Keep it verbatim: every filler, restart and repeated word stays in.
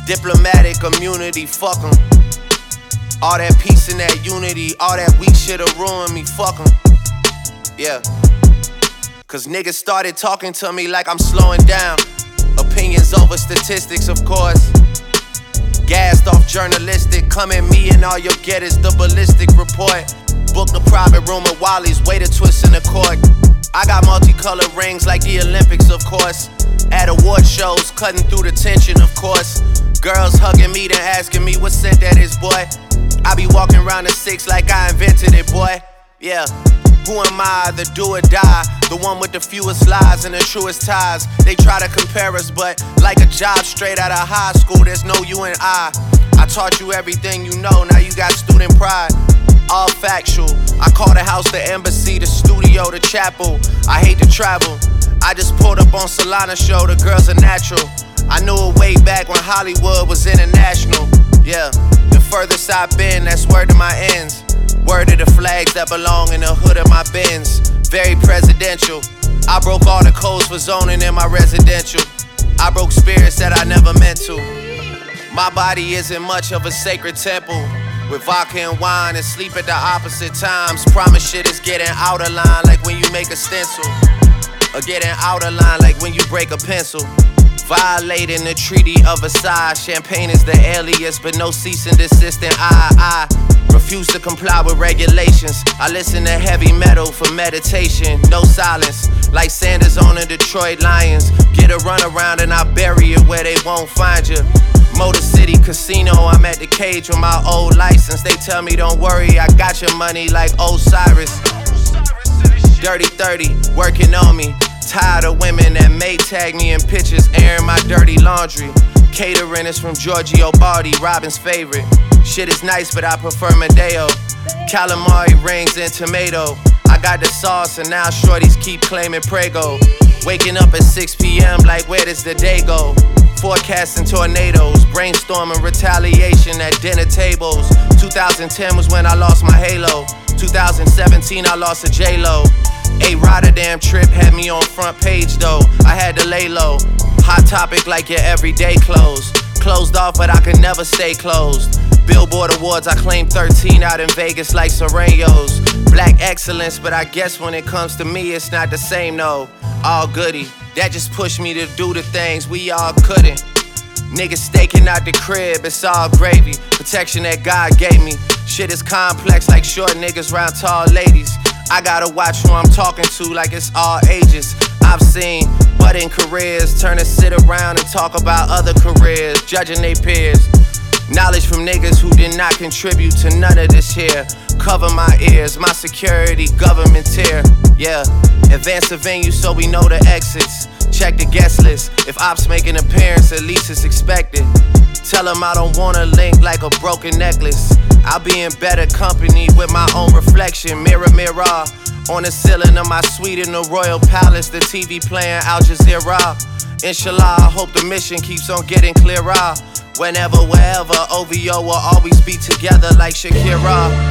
Diplomatic immunity, fuck 'em. All that peace and that unity, all that weak shit'll ruin me, fuck 'em. Yeah. Cause niggas started talking to me like I'm slowing down. Opinions over statistics, of course. Gassed off journalistic, come at me and all you'll get is the ballistic report. Booked a private room at Wally's, way to twist in the court. I got multicolored rings like the Olympics, of course. At award shows, cutting through the tension, of course. Girls hugging me, then asking me what scent that is, boy. I be walking around the six like I invented it, boy. Yeah. Who am I, the do or die? The one with the fewest lies and the truest ties. They try to compare us, but like a job straight out of high school, there's no you and I. I taught you everything you know, now you got student pride. All factual. I call the house the embassy, the studio, the chapel. I hate to travel. I just pulled up on Solana show, the girls are natural. I knew it way back when Hollywood was international. Yeah, the furthest I've been, that's word to my ends. Word to the flags that belong in the hood of my Benz. Very presidential. I broke all the codes for zoning in my residential. I broke spirits that I never meant to. My body isn't much of a sacred temple. With vodka and wine and sleep at the opposite times. Promise shit is getting out of line like when you make a stencil. Or getting out of line like when you break a pencil. Violating the Treaty of Versailles. Champagne is the alias, but no cease and desist. And I, I refuse to comply with regulations. I listen to heavy metal for meditation. No silence, like Sanders on the Detroit Lions. Get a run around and I bury it where they won't find you. Motor City Casino, I'm at the cage with my old license. They tell me don't worry, I got your money like Osiris. Dirty thirty, working on me. Tired of women that may tag me in pictures, airing my dirty laundry. Catering is from Giorgio Bardi, Robin's favorite. Shit is nice, but I prefer Madeo. Calamari rings and tomato. I got the sauce and now shorties keep claiming Prego. Waking up at six p.m. like where does the day go? Forecasting tornadoes, brainstorming retaliation at dinner tables. two thousand ten was when I lost my halo. two thousand seventeen I lost a J-Lo. A Rotterdam trip had me on front page though. I had to lay low. Hot topic like your everyday clothes. Closed off but I could never stay closed. Billboard Awards I claimed thirteen out in Vegas like Serenos. Black excellence, but I guess when it comes to me it's not the same no. All goody. That just pushed me to do the things we all couldn't. Niggas staking out the crib, it's all gravy. Protection that God gave me. Shit is complex like short niggas round tall ladies. I gotta watch who I'm talking to like it's all ages. I've seen budding careers turn to sit around and talk about other careers, judging they peers. Knowledge from niggas who did not contribute to none of this here. Cover my ears, my security, government tier. Yeah, advance the venue so we know the exits. Check the guest list, if ops make an appearance, at least it's expected. Tell them I don't wanna link like a broken necklace. I'll be in better company with my own reflection. Mirror, mirror, on the ceiling of my suite in the Royal Palace. The T V playing Al Jazeera. Inshallah, I hope the mission keeps on getting clearer. Whenever, wherever, O V O will always be together like Shakira.